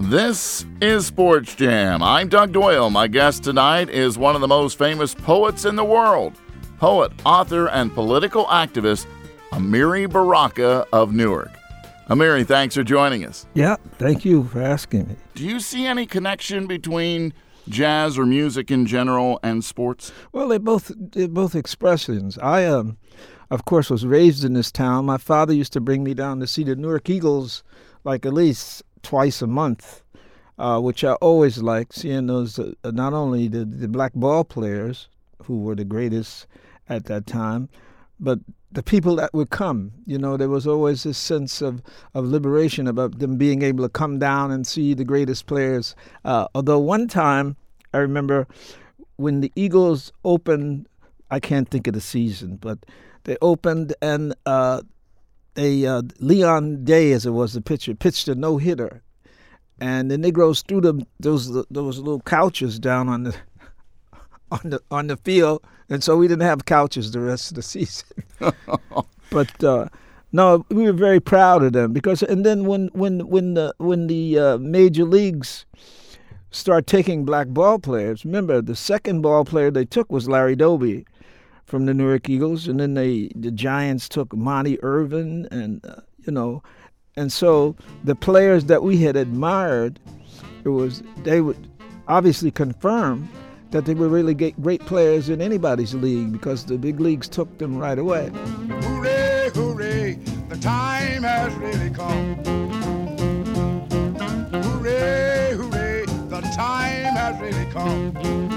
This is Sports Jam. I'm Doug Doyle. My guest tonight is one of the most famous poets in the world. Poet, author, and political activist, Amiri Baraka of Newark. Amiri, thanks for joining us. Yeah, thank you for asking me. Do you see any connection between jazz or music in general and sports? Well, they're both expressions. I, of course, was raised in this town. My father used to bring me down to see the Newark Eagles like at least twice a month, which I always liked, seeing those, not only the black ball players, who were the greatest at that time, but the people that would come. You know, there was always this sense of liberation about them being able to come down and see the greatest players. Although one time, I remember when the Eagles opened, I can't think of the season, but they opened and Leon Day, as it was, the pitcher, pitched a no-hitter. And the Negroes threw those little couches down on the field, and so we didn't have couches the rest of the season. But no, we were very proud of them because. And then when the major leagues start taking black ball players, remember the second ball player they took was Larry Doby from the Newark Eagles, and then the Giants took Monty Irvin, and and so the players that we had admired, they would obviously confirm that they were really great players in anybody's league because the big leagues took them right away. Hooray, hooray, the time has really come. Hooray, hooray, the time has really come.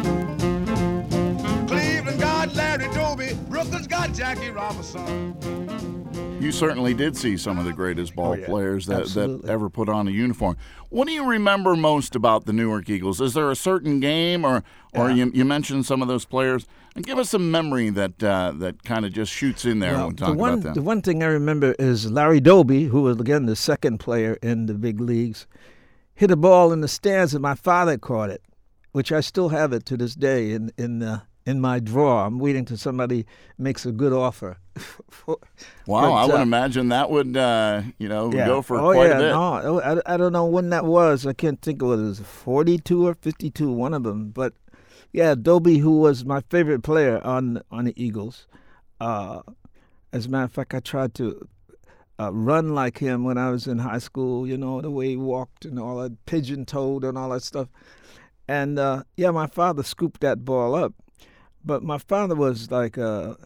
Cleveland got Larry Doby, Brooklyn's got Jackie Robinson. You certainly did see some of the greatest ball players that ever put on a uniform. What do you remember most about the Newark Eagles? Is there a certain game, or you mentioned some of those players? And give us some memory that kind of just shoots in there when we talk about them. The one thing I remember is Larry Doby, who was, again, the second player in the big leagues, hit a ball in the stands, and my father caught it, which I still have it to this day in my drawer. I'm waiting till somebody makes a good offer. Wow, I would imagine that would, go for quite a bit. No, I don't know when that was. I can't think of it. It was 42 or 52, one of them. But, yeah, Doby, who was my favorite player on the Eagles. As a matter of fact, I tried to run like him when I was in high school, the way he walked and all that, pigeon-toed and all that stuff. And, my father scooped that ball up. But my father was like a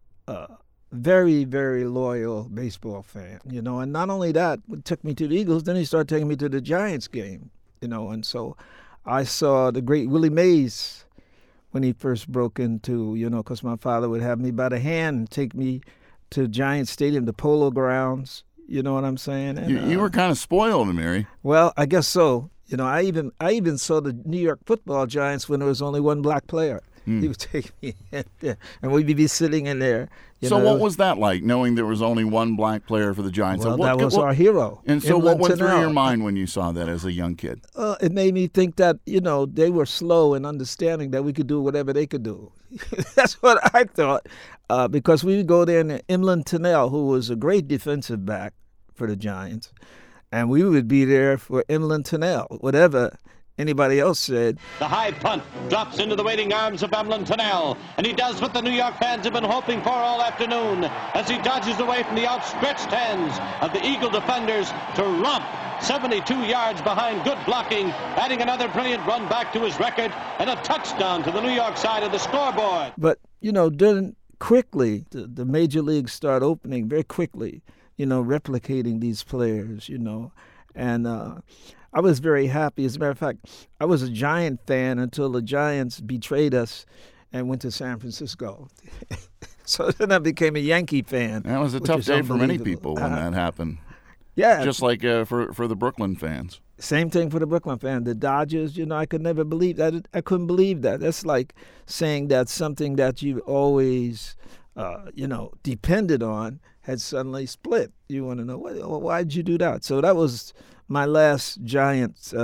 very, very loyal baseball fan, and not only that, it took me to the Eagles, then he started taking me to the Giants game, and so I saw the great Willie Mays when he first broke into, because my father would have me by the hand and take me to Giants Stadium, the Polo Grounds, you know what I'm saying? And, you were kind of spoiled, Amiri. Well, I guess so. I even saw the New York Football Giants when there was only one black player. He would take me in there, and we'd be sitting in there. What was that like, knowing there was only one black player for the Giants? Well, that was our hero. And so what went through your mind when you saw that as a young kid? It made me think that, they were slow in understanding that we could do whatever they could do. That's what I thought, because we would go there, and Emlyn Tennell, who was a great defensive back for the Giants, and we would be there for Emlyn Tennell, whatever anybody else said. The high punt drops into the waiting arms of Emlyn Tennell, and he does what the New York fans have been hoping for all afternoon as he dodges away from the outstretched hands of the Eagle defenders to romp 72 yards behind good blocking, adding another brilliant run back to his record and a touchdown to the New York side of the scoreboard. But, then quickly, the major leagues start opening very quickly, replicating these players, and I was very happy. As a matter of fact, I was a Giant fan until the Giants betrayed us and went to San Francisco. So then I became a Yankee fan. That was a tough day for many people when that happened. Yeah. Just like for the Brooklyn fans. Same thing for the Brooklyn fans. The Dodgers, I could never believe that. I couldn't believe that. That's like saying that something that you always, depended on had suddenly split. You want to know, why did you do that? So that was my last Giants,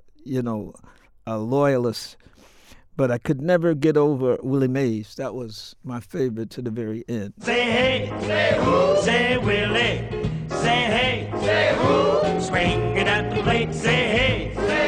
loyalist. But I could never get over Willie Mays. That was my favorite to the very end. Say hey, say who, say Willie. Say hey, say who. Swing it at the plate, say hey, say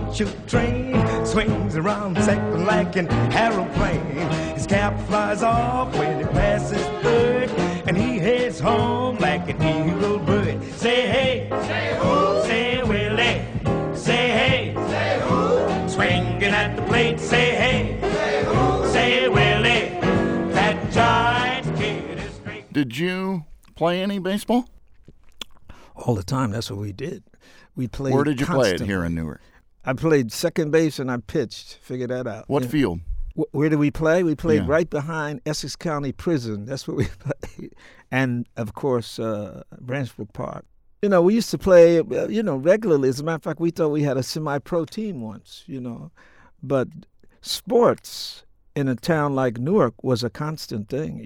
choo-choo train swings around second like an aeroplane. His cap flies off when he passes third, and he heads home like an eagle bird. Say hey, say who? Say Willie. Say hey, say who? Swinging at the plate. Say hey, say who? Say Willie. That Giants kid is great. Did you play any baseball? All the time. That's what we did. We played. Where did you constantly. play it here in Newark? I played second base and I pitched. Figure that out. What field? Where did we play? We played right behind Essex County Prison. That's where we played. And, of course, Branchbrook Park. You know, we used to play, regularly. As a matter of fact, we thought we had a semi-pro team once, But sports in a town like Newark was a constant thing,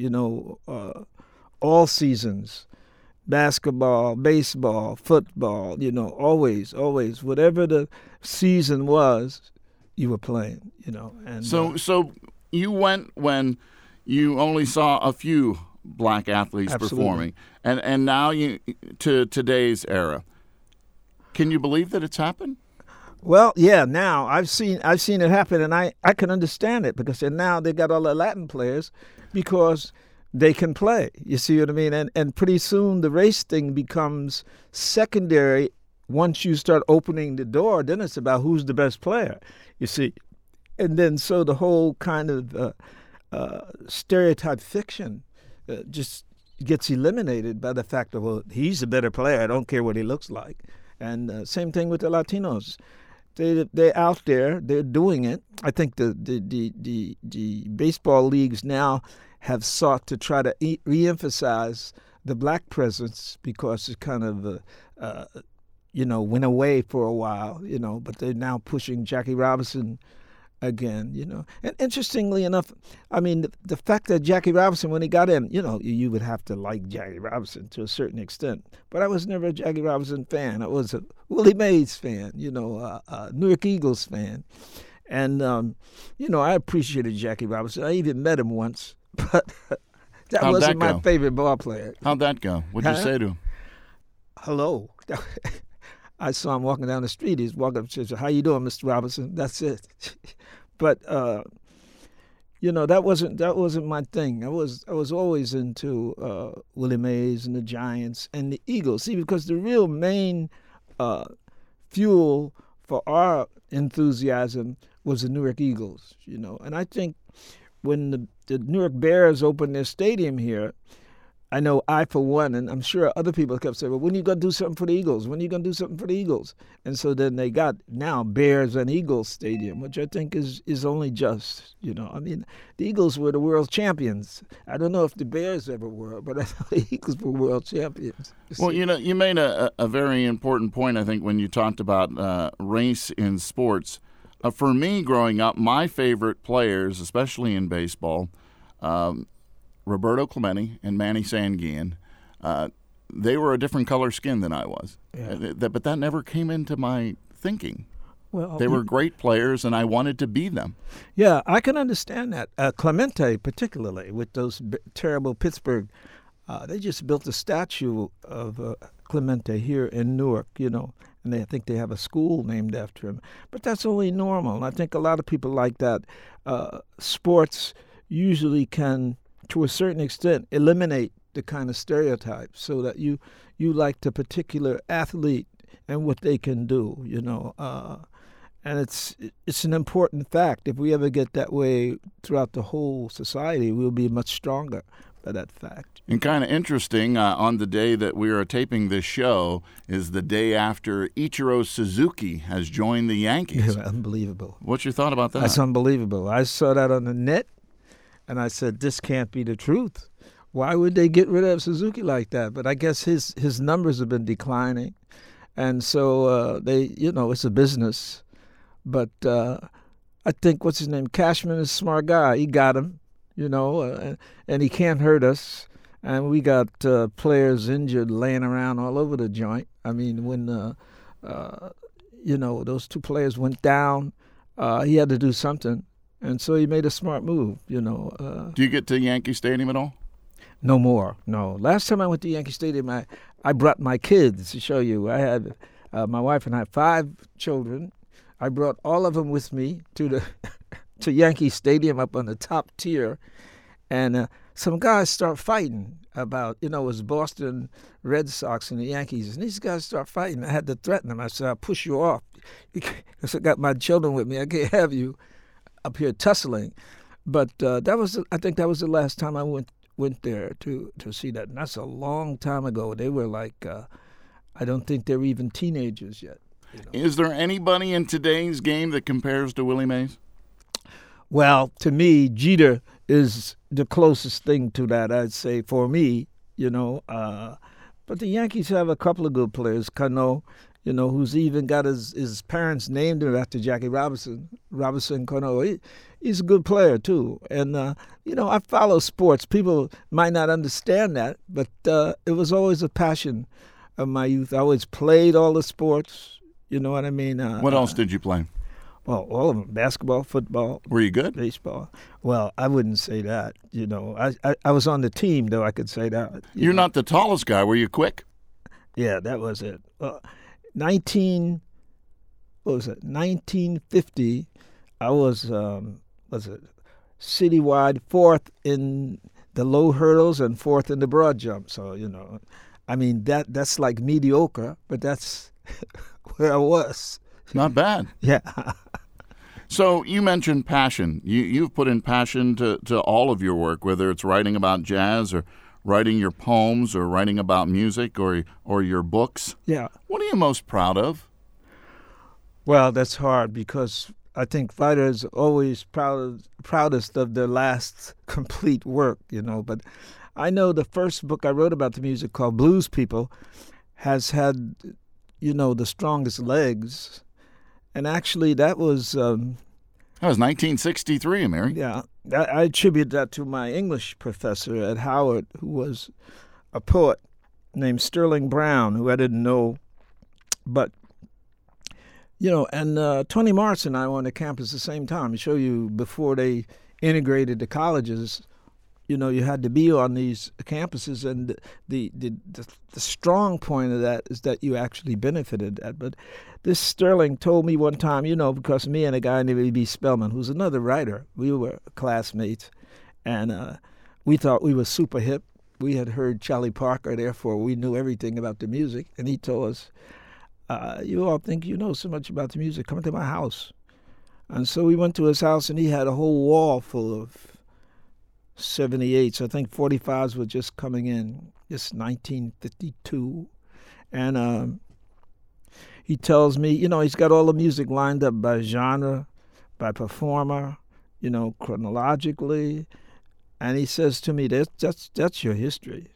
all seasons. Basketball, baseball, football, always. Whatever the season was, you were playing, And So you went when you only saw a few black athletes performing, and now you to today's era. Can you believe that it's happened? Well, yeah. Now I've seen it happen, and I can understand it because now they got all the Latin players because they can play. You see what I mean? And pretty soon the race thing becomes secondary. Once you start opening the door, then it's about who's the best player, you see. And then so the whole kind of stereotype fiction just gets eliminated by the fact that, well, he's a better player. I don't care what he looks like. And same thing with the Latinos. They're out there. They're doing it. I think the baseball leagues now have sought to try to reemphasize the black presence because it kind of, went away for a while, but they're now pushing Jackie Robinson again, And interestingly enough, I mean, the fact that Jackie Robinson, when he got in, you would have to like Jackie Robinson to a certain extent. But I was never a Jackie Robinson fan. I was a Willie Mays fan, Newark Eagles fan. And, I appreciated Jackie Robinson. I even met him once. But that wasn't my favorite ball player. How'd that go? What'd you say to him? Hello. I saw him walking down the street. He's walking up and said, "How you doing, Mr. Robinson?" That's it. But that wasn't my thing. I was always into Willie Mays and the Giants and the Eagles. See, because the real main fuel for our enthusiasm was the Newark Eagles. And I think when the Newark Bears opened their stadium here, I know I, for one, and I'm sure other people kept saying, well, when are you going to do something for the Eagles? When are you going to do something for the Eagles? And so then they got now Bears and Eagles Stadium, which I think is only just, I mean, the Eagles were the world champions. I don't know if the Bears ever were, but I know the Eagles were world champions. Well, you made a very important point, I think, when you talked about race in sports. For me, growing up, my favorite players, especially in baseball, Roberto Clemente and Manny Sanguillen, they were a different color skin than I was. Yeah. But that never came into my thinking. Well, they were great players, and I wanted to be them. Yeah, I can understand that. Clemente, particularly, with those terrible Pittsburgh, they just built a statue of Clemente here in Newark, and I think they have a school named after him. But that's only normal. And I think a lot of people like that. Sports usually can, to a certain extent, eliminate the kind of stereotypes so that you like the particular athlete and what they can do, and it's an important fact. If we ever get that way throughout the whole society, we'll be much stronger by that fact. And kind of interesting, on the day that we are taping this show is the day after Ichiro Suzuki has joined the Yankees. Yeah, unbelievable. What's your thought about that? That's unbelievable. I saw that on the net, and I said, this can't be the truth. Why would they get rid of Suzuki like that? But I guess his numbers have been declining, and so it's a business. But I think, what's his name? Cashman is a smart guy. He got him, and he can't hurt us. And we got players injured laying around all over the joint. I mean, when, those two players went down, he had to do something. And so he made a smart move, Do you get to Yankee Stadium at all? No more, no. Last time I went to Yankee Stadium, I brought my kids to show you. I had my wife and I had 5 children. I brought all of them with me to to Yankee Stadium up on the top tier, and some guys start fighting about, it was Boston Red Sox and the Yankees, and these guys start fighting. I had to threaten them. I said, I'll push you off because I got my children with me. I can't have you up here tussling. But I think that was the last time I went there to see that, and that's a long time ago. They were like, I don't think they were even teenagers yet. Is there anybody in today's game that compares to Willie Mays? Well, to me, Jeter is the closest thing to that, I'd say, for me, But the Yankees have a couple of good players. Cano, who's even got his parents named him after Jackie Robinson Cano. He's a good player, too. And, I follow sports. People might not understand that, but it was always a passion of my youth. I always played all the sports. You know what I mean? What else did you play? Well, all of them. Basketball, football. Were you good? Baseball. Well, I wouldn't say that. I was on the team, though. I could say that. You're not the tallest guy. Were you quick? Yeah, that was it. 1950, I was citywide fourth in the low hurdles and fourth in the broad jump. So, that's like mediocre, but that's where I was. Not bad. Yeah. So you mentioned passion. You've put in passion to all of your work, whether it's writing about jazz or writing your poems or writing about music or your books. Yeah. What are you most proud of? Well, that's hard because I think writers are always proudest of their last complete work, But I know the first book I wrote about the music, called Blues People, has had, the strongest legs. And actually, that was... that was 1963, Mary. Yeah. I attribute that to my English professor at Howard, who was a poet named Sterling Brown, who I didn't know. But, and Toni Morrison and I were on the campus at the same time. To show you, before they integrated the colleges, you had to be on these campuses, and the strong point of that is that you actually benefited that. But this Sterling told me one time, because me and a guy named E.B. Spellman, who's another writer, we were classmates, and we thought we were super hip. We had heard Charlie Parker, therefore we knew everything about the music, and he told us, you all think you know so much about the music, come to my house. And so we went to his house, and he had a whole wall full of 78s. I think 45s were just coming in. It's 1952. And he tells me, he's got all the music lined up by genre, by performer, chronologically. And he says to me, that's your history.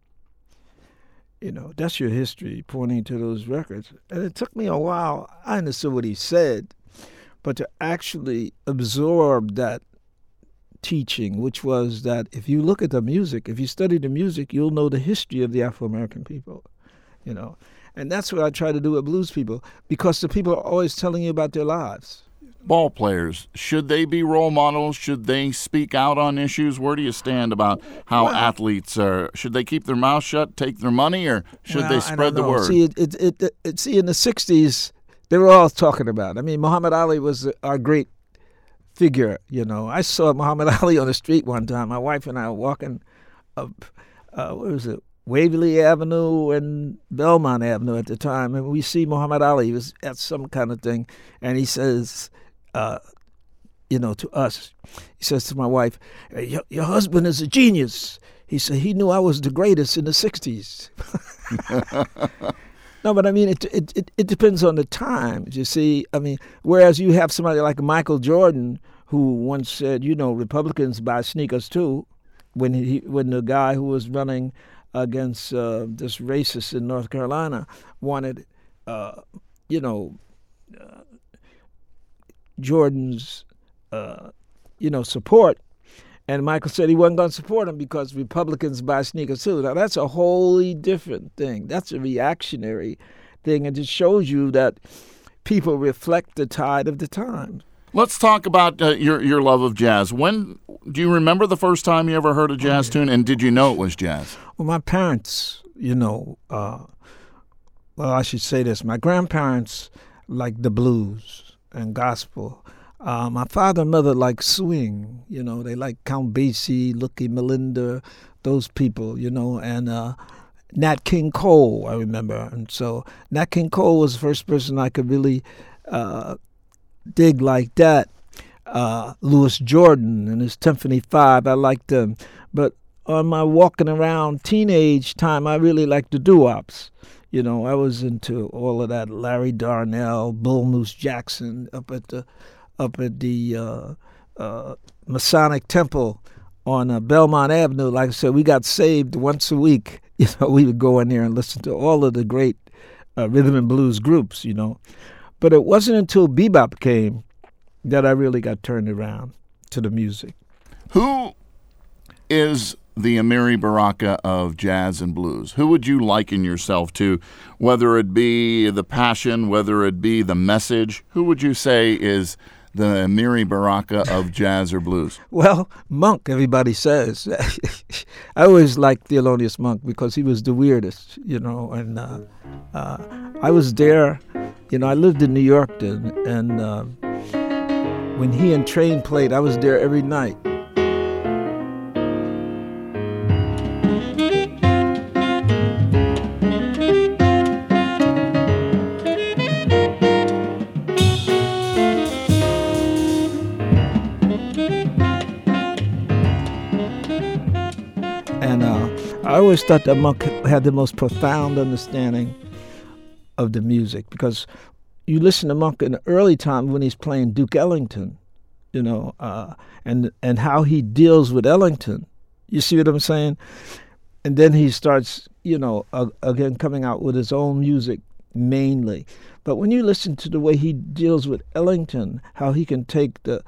That's your history, pointing to those records. And it took me a while. I understood what he said, but to actually absorb that teaching, which was that if you look at the music, if you study the music, you'll know the history of the Afro-American people, And that's what I try to do with Blues People, because the people are always telling you about their lives. Ball players, should they be role models? Should they speak out on issues? Where do you stand about how athletes are? Should they keep their mouth shut, take their money, or should they spread the word? See, see, in the 60s, they were all talking about it. I mean, Muhammad Ali was our great figure, I saw Muhammad Ali on the street one time. My wife and I were walking up, Waverly Avenue and Belmont Avenue at the time, and we see Muhammad Ali. He was at some kind of thing, and he says, to us, he says to my wife, your husband is a genius. He said he knew I was the greatest in the 60s. No, but I mean, it depends on the times, you see. I mean, whereas you have somebody like Michael Jordan, who once said, Republicans buy sneakers too, when the guy who was running against this racist in North Carolina wanted, Jordan's, support. And Michael said he wasn't going to support him because Republicans buy sneakers too. Now, that's a wholly different thing. That's a reactionary thing. It just shows you that people reflect the tide of the time. Let's talk about your love of jazz. When do you remember the first time you ever heard a jazz tune, and did you know it was jazz? Well, my parents, I should say this. My grandparents liked the blues, and gospel. My father and mother liked swing. They liked Count Basie, Lookie Melinda, those people. And Nat King Cole, I remember. And so Nat King Cole was the first person I could really dig like that. Louis Jordan and his Symphony 5, I liked them. But on my walking around teenage time, I really liked the doo-wops. I was into all of that. Larry Darnell, Bull Moose Jackson up at the Masonic Temple on Belmont Avenue. Like I said, we got saved once a week. We would go in there and listen to all of the great rhythm and blues groups. But it wasn't until bebop came that I really got turned around to the music. Who is the Amiri Baraka of jazz and blues? Who would you liken yourself to, whether it be the passion, whether it be the message? Who would you say is the Amiri Baraka of jazz or blues? Well, Monk, everybody says. I always liked Thelonious Monk because he was the weirdest, and I was there. I lived in New York then, and when he and Train played, I was there every night. And I always thought that Monk had the most profound understanding of the music, because you listen to Monk in the early time when he's playing Duke Ellington, and how he deals with Ellington. You see what I'm saying? And then he starts, again coming out with his own music mainly. But when you listen to the way he deals with Ellington, how he can take the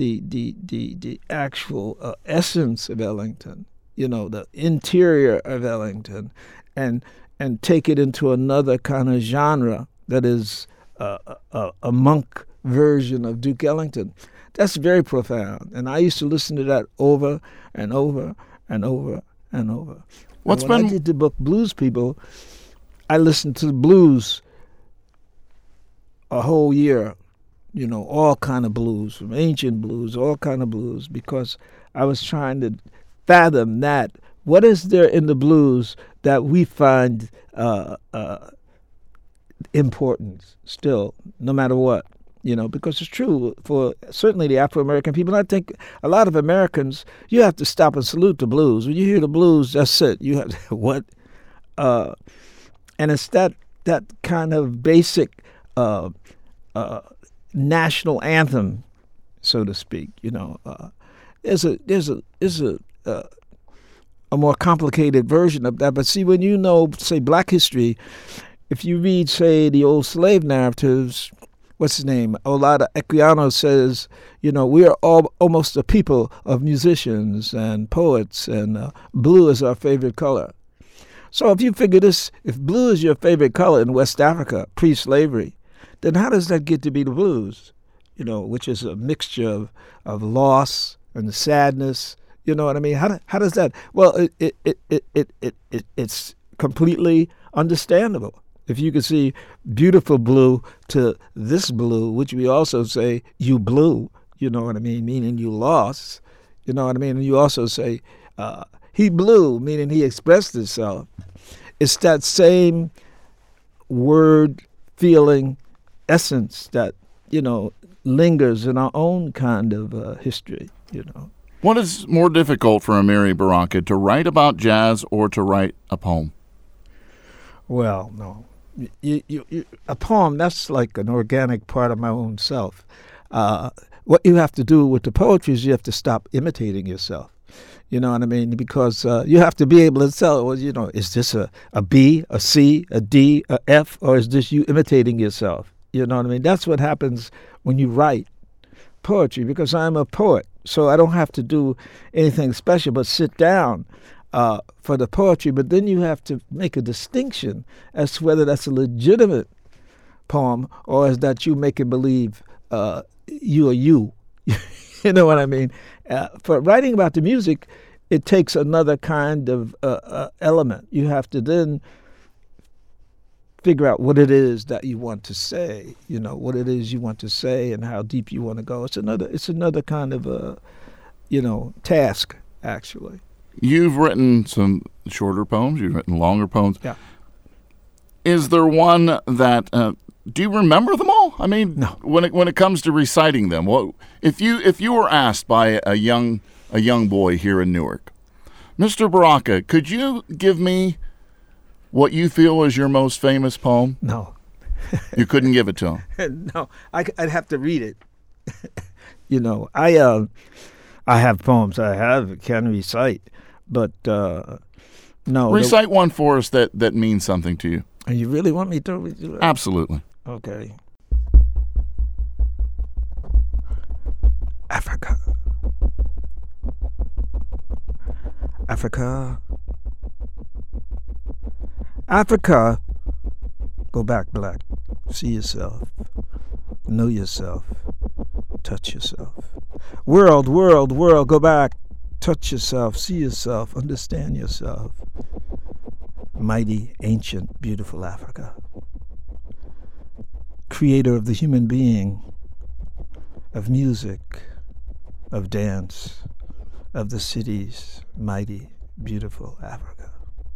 actual essence of Ellington, the interior of Ellington, and take it into another kind of genre that is a Monk version of Duke Ellington. That's very profound. And I used to listen to that over and over and over and over. When I did the book Blues People, I listened to the blues a whole year, all kind of blues, from ancient blues, all kind of blues, because I was trying to fathom that. What is there in the blues that we find important still, no matter what? Because it's true for certainly the Afro-American people. And I think a lot of Americans, you have to stop and salute the blues. When you hear the blues, that's it. You have to, what? And it's that kind of basic national anthem, so to speak. There's a more complicated version of that. But see, when say, Black history, if you read, say, the old slave narratives, what's his name? Olaudah Equiano says, we are all almost a people of musicians and poets, and blue is our favorite color. So if you figure this, if blue is your favorite color in West Africa, pre-slavery, then how does that get to be the blues? Which is a mixture of loss and sadness. You know what I mean? How does that? Well, it's completely understandable. If you could see beautiful blue to this blue, which we also say you blew, you know what I mean, meaning you lost, you know what I mean? And you also say he blew, meaning he expressed himself. It's that same word, feeling, essence that, lingers in our own kind of history, What is more difficult for Amiri Baraka, to write about jazz or to write a poem? Well, no. A poem, that's like an organic part of my own self. What you have to do with the poetry is you have to stop imitating yourself. You know what I mean? Because you have to be able to tell, is this a B, a C, a D, a F, or is this you imitating yourself? You know what I mean? That's what happens when you write poetry, because I'm a poet. So I don't have to do anything special but sit down for the poetry. But then you have to make a distinction as to whether that's a legitimate poem or is that you making believe you are you. You know what I mean? For writing about the music, it takes another kind of element. You have to then figure out what it is that you want to say, what it is you want to say and how deep you want to go. It's another kind of a, task, actually. You've written some shorter poems. You've written longer poems. Yeah. Is there one that do you remember them all? I mean, no. When it comes to reciting them, if you were asked by a young boy here in Newark, Mr. Baraka, could you give me what you feel is your most famous poem? No. You couldn't give it to him? No, I'd have to read it. I have poems I can recite, but no. Recite one for us that means something to you. And you really want me to? Absolutely. Okay. Africa. Africa. Africa. Go back, black. See yourself. Know yourself. Touch yourself. World, world, world. Go back. Touch yourself. See yourself. Understand yourself. Mighty, ancient, beautiful Africa. Creator of the human being, of music, of dance, of the cities, mighty, beautiful Africa.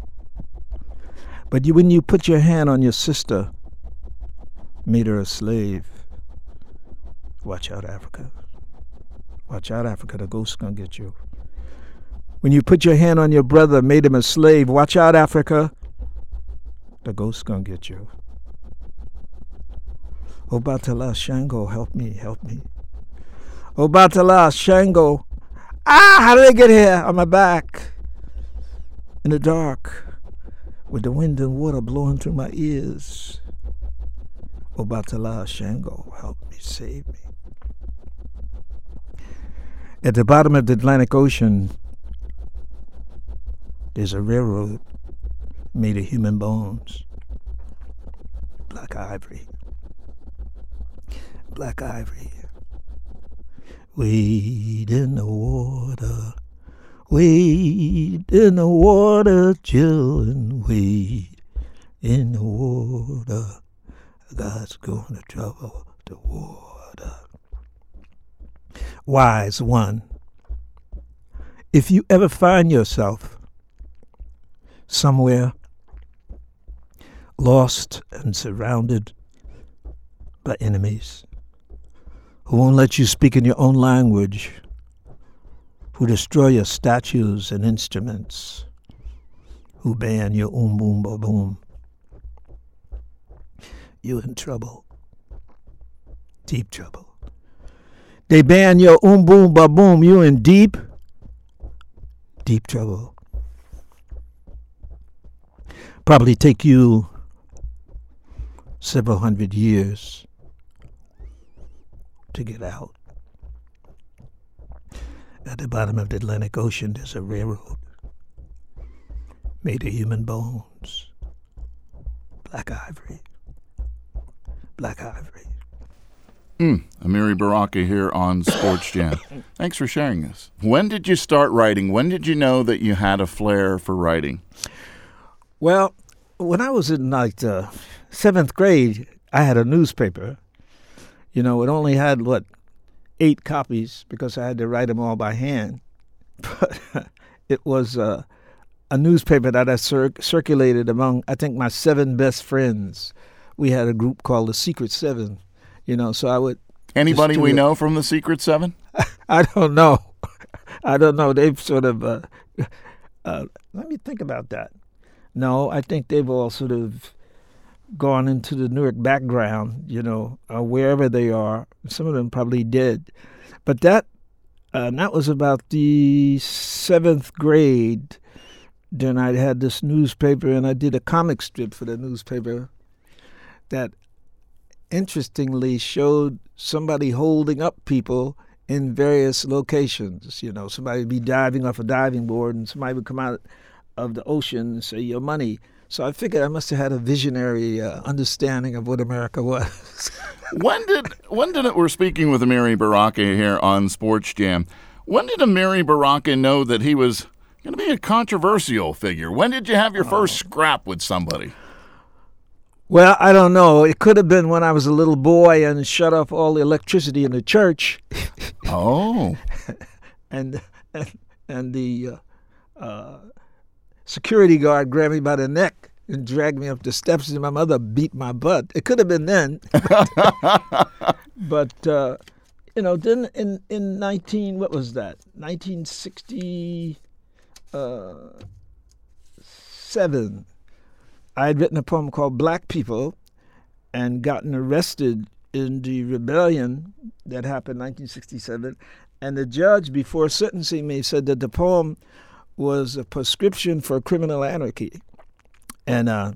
But when you put your hand on your sister, made her a slave, watch out, Africa. Watch out, Africa, the ghost's gonna get you. When you put your hand on your brother, made him a slave, watch out, Africa, the ghost's gonna get you. Obatala Shango, help me, help me. Obatala Shango, how did I get here? On my back, in the dark, with the wind and water blowing through my ears. Obatala Shango, help me, save me. At the bottom of the Atlantic Ocean, there's a railroad made of human bones. Black ivory. Black ivory. Wade in the water. Wade in the water, children. Wade in the water. God's gonna trouble the water. Wise one. If you ever find yourself somewhere lost and surrounded by enemies who won't let you speak in your own language, who destroy your statues and instruments, who ban your boom ba boom, you're in trouble, deep trouble. They ban your boom ba boom, you're in deep trouble. Probably take you several hundred years to get out. At the bottom of the Atlantic Ocean, there's a railroad made of human bones. Black ivory. Black ivory. Amiri Baraka here on Sports Jam. Thanks for sharing this. When did you start writing? When did you know that you had a flair for writing? Well, when I was in seventh grade, I had a newspaper. It only had, 8 copies because I had to write them all by hand. But it was a newspaper that I circulated among, I think, my 7 best friends. We had a group called the Secret 7, so I would... Anybody we know from the Secret 7? I don't know. They've sort of... let me think about that. No, I think they've all sort of gone into the Newark background, wherever they are. Some of them probably did. But that was about the 7th grade. Then I had this newspaper, and I did a comic strip for the newspaper that interestingly showed somebody holding up people in various locations. Somebody would be diving off a diving board, and somebody would come out of the ocean and say, your money. So I figured I must have had a visionary understanding of what America was. We're speaking with Amiri Baraka here on Sports Jam. When did Amiri Baraka know that he was going to be a controversial figure? When did you have your first scrap with somebody? Well, I don't know. It could have been when I was a little boy and shut off all the electricity in the church. Oh. and the security guard grabbed me by the neck and dragged me up the steps, and my mother beat my butt. It could have been then. But then in 1967, I had written a poem called Black People and gotten arrested in the rebellion that happened in 1967. And the judge, before sentencing me, said that the poem was a prescription for criminal anarchy. And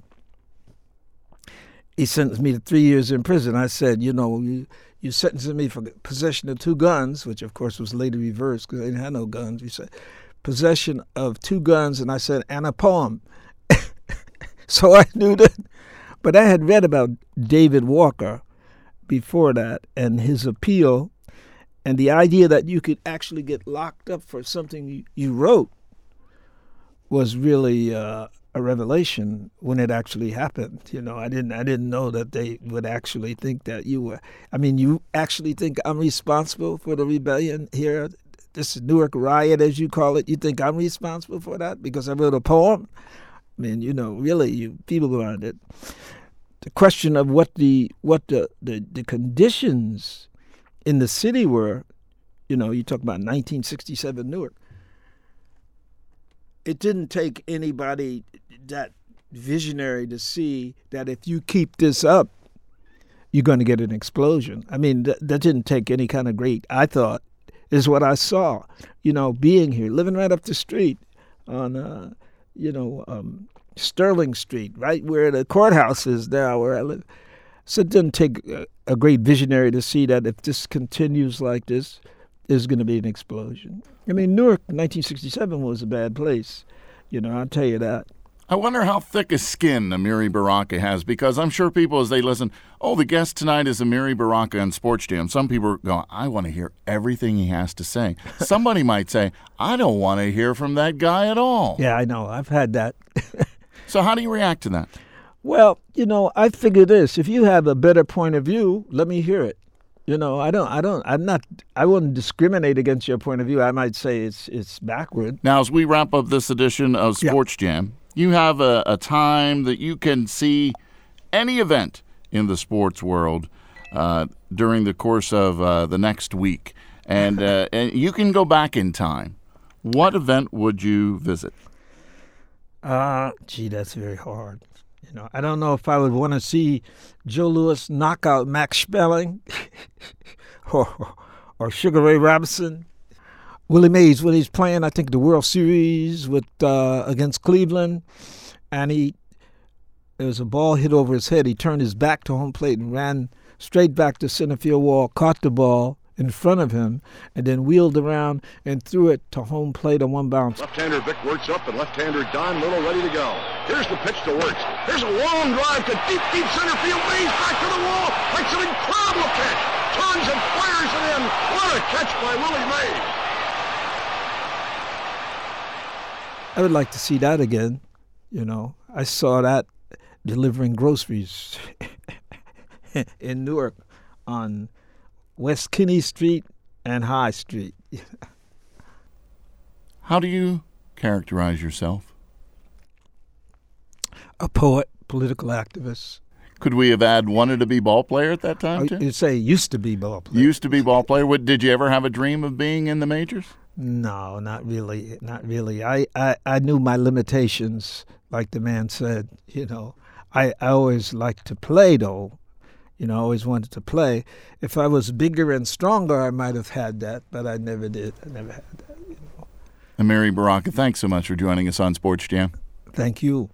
he sentenced me to 3 years in prison. I said, you sentenced me for possession of 2 guns, which of course was later reversed because I didn't have no guns. We said possession of 2 guns, and I said, and a poem. So I knew that. But I had read about David Walker before that and his appeal, and the idea that you could actually get locked up for something you wrote was really a revelation when it actually happened. I didn't know that they would actually think that you were. I mean, you actually think I'm responsible for the rebellion here, this Newark riot, as you call it. You think I'm responsible for that because I wrote a poem? I mean, really, you people behind it. The question of what the conditions in the city were, you talk about 1967 Newark. It didn't take anybody that visionary to see that if you keep this up, you're going to get an explosion. I mean, that didn't take any kind of great, I thought, is what I saw, being here, living right up the street on, Sterling Street, right where the courthouse is now, where I live. So it didn't take a great visionary to see that if this continues like this, there's going to be an explosion. I mean, Newark, 1967 was a bad place. I'll tell you that. I wonder how thick a skin Amiri Baraka has, because I'm sure people, as they listen, the guest tonight is Amiri Baraka on Sports Jam. Some people go, I want to hear everything he has to say. Somebody might say, I don't want to hear from that guy at all. Yeah, I know. I've had that. So how do you react to that? Well, I figure this. If you have a better point of view, let me hear it. I wouldn't discriminate against your point of view. I might say it's backward. Now, as we wrap up this edition of Sports Jam, you have a time that you can see any event in the sports world during the course of the next week, and you can go back in time. What event would you visit? That's very hard. I don't know if I would want to see Joe Louis knock out Max Spelling or Sugar Ray Robinson. Willie Mays, when he's playing, I think, the World Series against Cleveland, and there was a ball hit over his head. He turned his back to home plate and ran straight back to center field wall, caught the ball in front of him, and then wheeled around and threw it to home plate on one bounce. Left-hander Vic Wirtz up, and left-hander Don Little ready to go. Here's the pitch to Wirtz. Here's a long drive to deep center field. Mays back to the wall. Makes an incredible catch. Turns and fires it in. What a catch by Willie Mays. I would like to see that again. I saw that delivering groceries in Newark on West Kinney Street and High Street. How do you characterize yourself? A poet, political activist. Could we have wanted to be ball player at that time, too? You'd say used to be ball player. Used to be ball player. Did you ever have a dream of being in the majors? No, not really. Not really. I knew my limitations, like the man said. I always liked to play, though. I always wanted to play. If I was bigger and stronger, I might have had that, but I never did. I never had that. Amiri Baraka, thanks so much for joining us on Sports Jam. Thank you.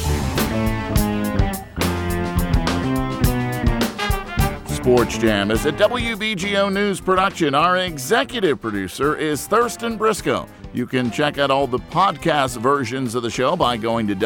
Sports Jam is a WBGO News production. Our executive producer is Thurston Briscoe. You can check out all the podcast versions of the show by going to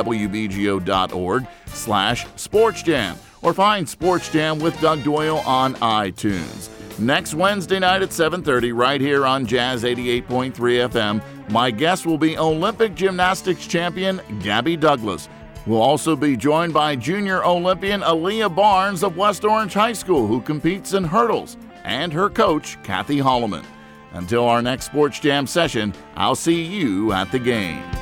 wbgo.org/sportsjam or find Sports Jam with Doug Doyle on iTunes. Next Wednesday night at 7:30 right here on Jazz 88.3 FM, my guest will be Olympic gymnastics champion Gabby Douglas. We'll also be joined by junior Olympian Aaliyah Barnes of West Orange High School, who competes in hurdles, and her coach, Kathy Holloman. Until our next Sports Jam session, I'll see you at the game.